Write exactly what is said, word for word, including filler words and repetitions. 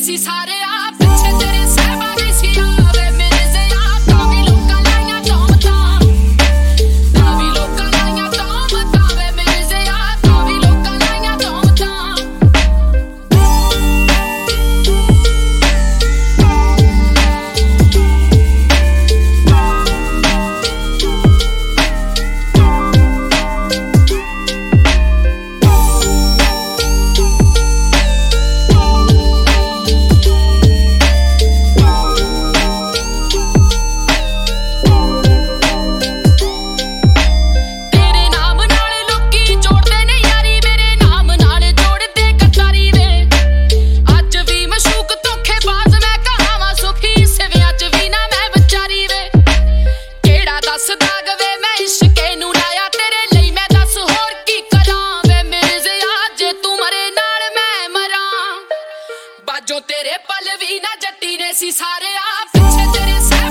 ਸੀ ਸਾਰੇ ਆ ਪਿੱਛੇ ਤੇਰੇ ਸਹਿਬਾ ਨਹੀਂ ਸੀ ਆਵੇ ਮੇਰੇ ਸੇ ਆ ਤਾਂ ਵੀ ਲੋਕਾਂ ਲਾਈਆਂ ਚੌਂਤਾਂ ਤਾਂ ਵੀ ਲੋਕਾਂ ਲਾਈਆਂ ਚੌਂਤਾਂ ਵੇ ਮੇਰੇ ਸੇ ਆ ਤਾਂ ਵੀ ਲੋਕਾਂ ਲਾਈਆਂ ਚੌਂਤਾਂ ਜੋ ਤੇਰੇ ਪਲ ਵੀ ਨਾ ਜੱਟੀ ਨੇ ਸੀ ਸਾਰੇ ਆ ਪਿੱਛੇ ਤੇਰੇ